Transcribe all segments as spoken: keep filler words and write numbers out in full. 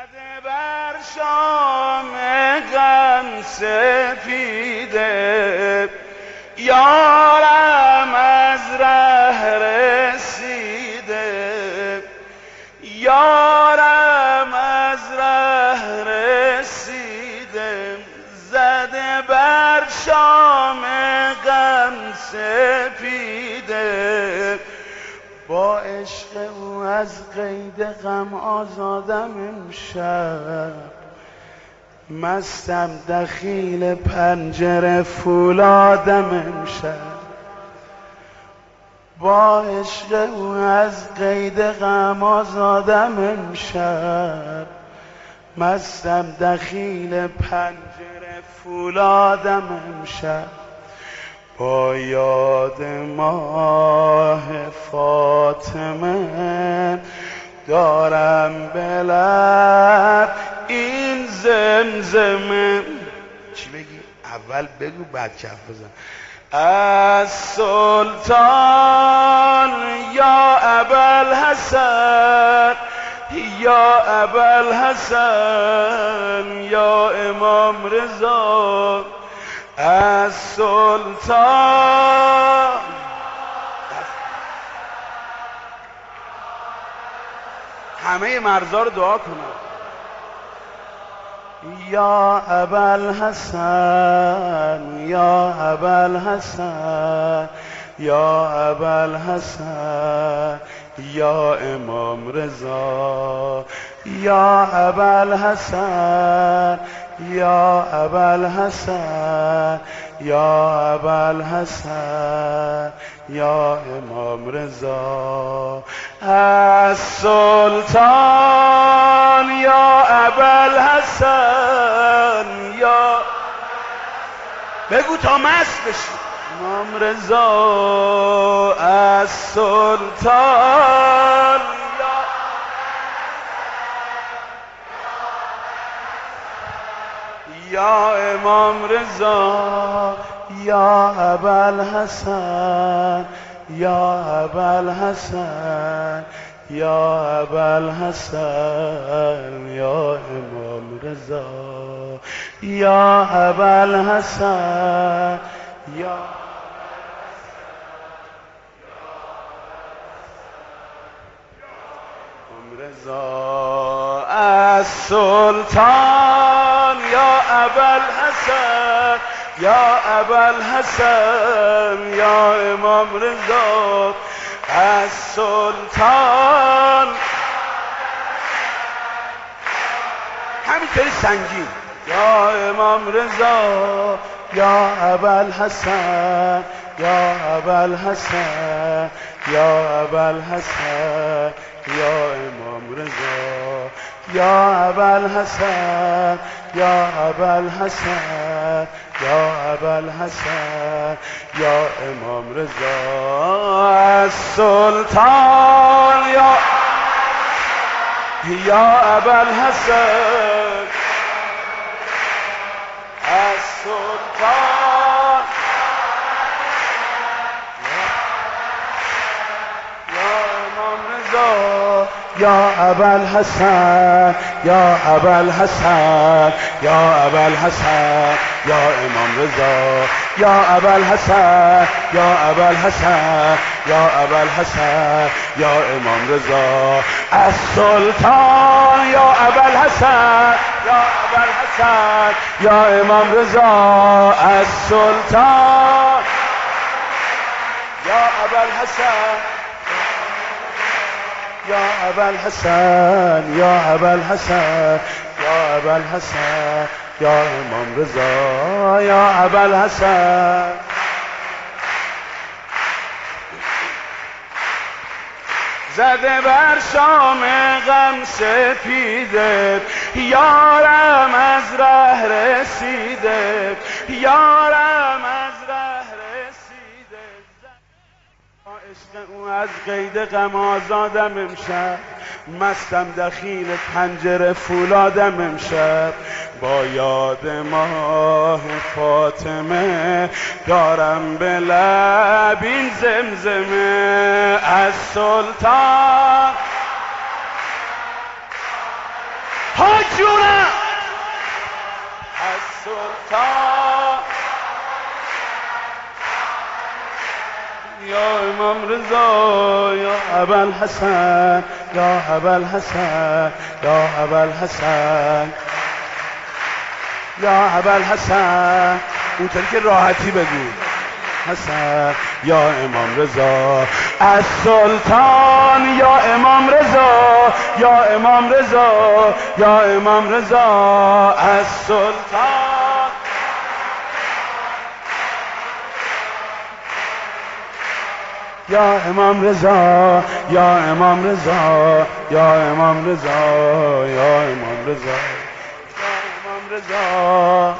زده بر شام غم سپیده، یارم از ره رسیده، یارم از ره رسیده، زده بر شام غم سپیده، با عشق او از قید غم آزادم امشب، مستم دخیل پنجره فولادم امشب، با عشق او از قید غم آزادم امشب، مستم دخیل پنجره فولادم امشب، با یاد ماه فاطمه دارم به لب این زمزمه. چی بگی؟ اول بگو بعد کف بزن. از سلطان یا ابوالحسن، یا ابوالحسن، یا امام رضا، از سلطان. همه مرزا رو دعا کنم. یا ابوالحسن، یا ابوالحسن، یا ابوالحسن، یا امام رضا، یا ابوالحسن، یا ابوالحسن، یا ابوالحسن، یا امام رضا، از سلطان یا ابوالحسن، یا بگو تا مست بشی، امام رضا، از سلطان یا امام رضا، یا ابوالحسن، یا ابوالحسن، یا ابوالحسن، یا امام رضا، یا ابوالحسن، یا امام رضا، از سلطان یا ابوالحسن، یا ابوالحسن، یا امام رضا، از سلطان همینطوری سنگین، یا امام رضا، یا ابوالحسن، یا ابوالحسن، یا ابوالحسن، یا امام رضا، یا ابوالحسن، یا ابوالحسن، یا ابوالحسن، یا امام رضا، از سلطان یا یا ابوالحسن، از سلطان یا امام رضا، یا ابوالحسن، یا ابوالحسن، یا ابوالحسن، یا امام رضا، یا ابوالحسن، یا ابوالحسن، یا ابوالحسن، یا امام رضا، از سلطان یا ابوالحسن، یا ابوالحسن، یا امام رضا، از سلطان یا ابوالحسن، یا ابوالحسن، یا ابوالحسن، یا ابوالحسن، یا امام رضا، یا ابوالحسن، زده بر شام غم سپیده، یارم از ره رسیده، یارم از ره رسیده، عشق او از قید غم آزادم امشب، مستم دخیل پنجره فولادم امشب، با یاد ماه فاطمه دارم به لب این زمزمه، از سلطان ها جونم از سلطان یا امام رضا یا ابوالحسن یا ابوالحسن یا ابوالحسن یا ابوالحسن اونطوری که راحتی بگو حسن یا امام رضا از سلطان یا امام رضا یا امام رضا یا امام رضا از سلطان یا امام رضا یا امام رضا یا امام رضا یا امام رضا یا امام رضا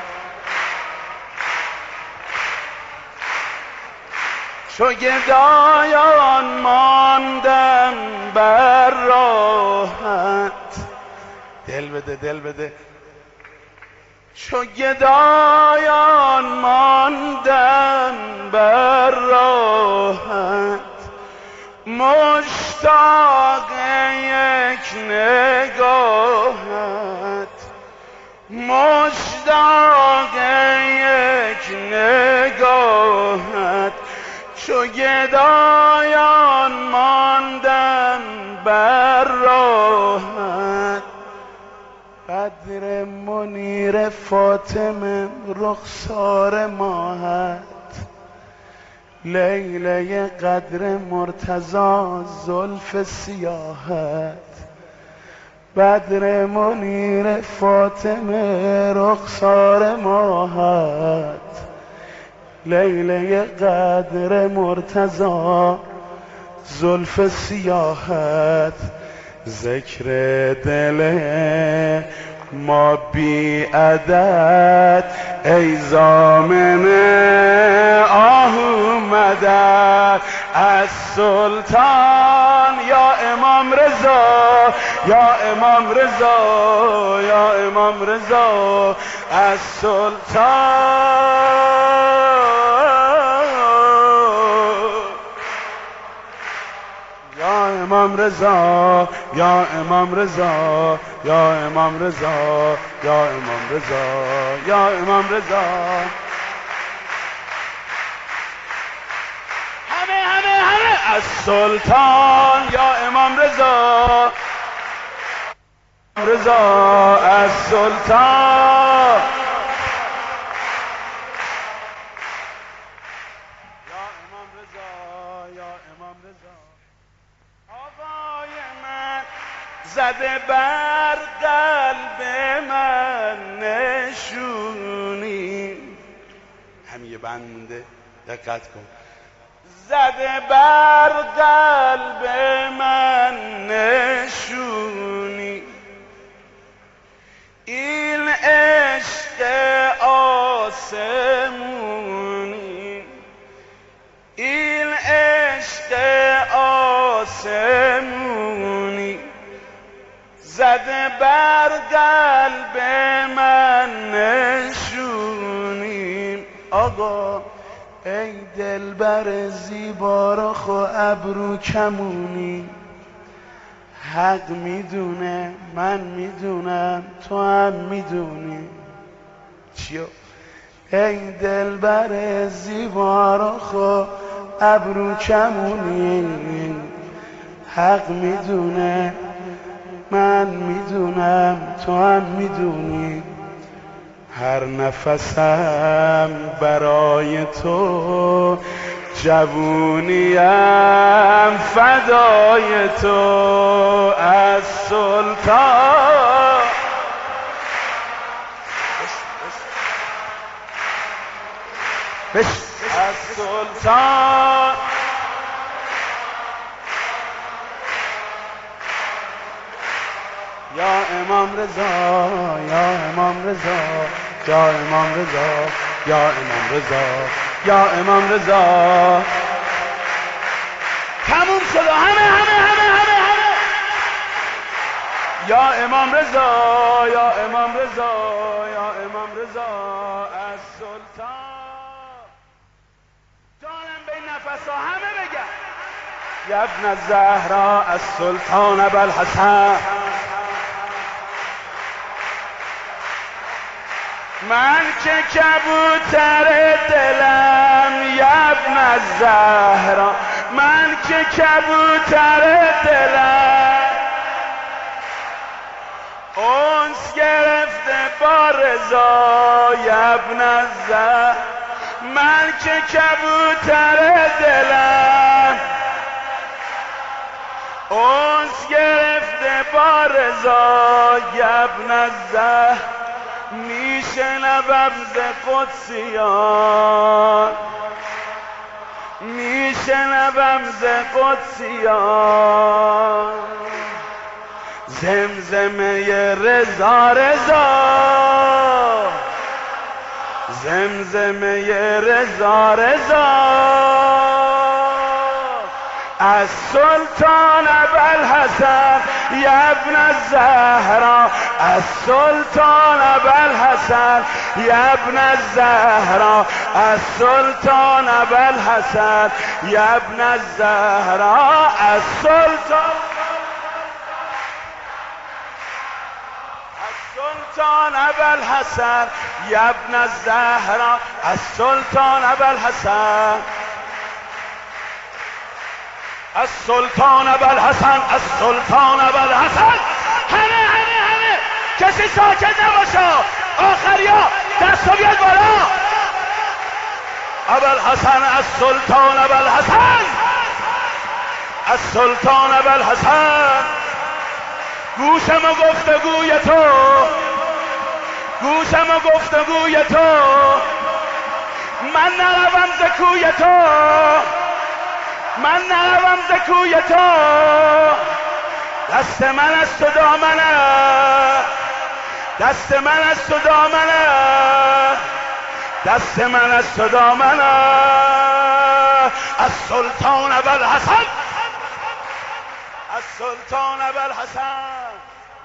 چو گدایان ماندم بر راحت دل بده دل بده چو گدایان ماندم بر راحت مشتاق یک نگاهت مشتاق یک نگاهت چو گدایان ماندم بر راحت بدر منیر فاطمه رخسار ماهت لیله قدر مرتضی زلف سیاهت بدر منیر فاطمه رخسار ماهت لیله قدر مرتضی زلف سیاهت ذکر دل ما بی عدد ای ضامن آهو مدد از سلطان یا امام رضا یا امام رضا یا امام رضا از سلطان یا امام رضا یا امام رضا یا امام رضا یا امام رضا یا امام رضا همه همه همه از سلطان یا امام رضا رضا از سلطان یا امام رضا یا امام رضا آقای من زده بر قلب من نشونی همین بنده دقت کن زده بر قلب من نشونی این عشق آسمونی این عشق آسمونی زده بر قلب من نشونی آقا ای دلبر زیبا رخ و ابرو کمونی حق میدونه من میدونم تو هم میدونی چیو ای دلبر زیبا رخ و ابرو کمونی حق میدونه من میدونم تو هم میدونی هر نفسم برای تو جوونیم فدای تو از سلطان بش از سلطان یا امام رضا یا امام رضا یا امام رضا یا امام رضا یا امام رضا تموم شد همه همه همه همه همه یا امام رضا یا امام رضا یا امام رضا از سلطان جانم به نفسا همه بگم یا ابن الزهرا از سلطان ابوالحسن من که کبوتر دلم یبن الزهرا، من که کبوتر دلم اونس گرفته با رضا یبن الزهرا، من که کبوتر دلم اونس گرفته با رضا یبن الزهرا، میشنوم ز قدسیان، میشنوم ز قدسیان زمزمه رضا رضا، زمزمه رضا رضا از سلطان ابوالحسن یبن الزهرا، از سلطان ابوالحسن یبن الزهرا، از سلطان ابوالحسن یبن الزهرا، از سلطان سلطان ابوالحسن یبن الزهرا، از سلطان ابوالحسن، از سلطان ابوالحسن، از سلطان ابوالحسن. همه همه همه کسی ساکت نباشه، آخریا دستو بیاد بالا. ابوالحسن از سلطان ابوالحسن، از سلطان ابوالحسن. گوشم و گفتگوی تو، گوشم و گفتگوی تو، من نروم ز کوی تو، من نروم ز کوی تو. دست من از تو دامنه، دست من از تو دامنه، دست من از تو دامنه. از سلطان ابوالحسن، از سلطان ابوالحسن.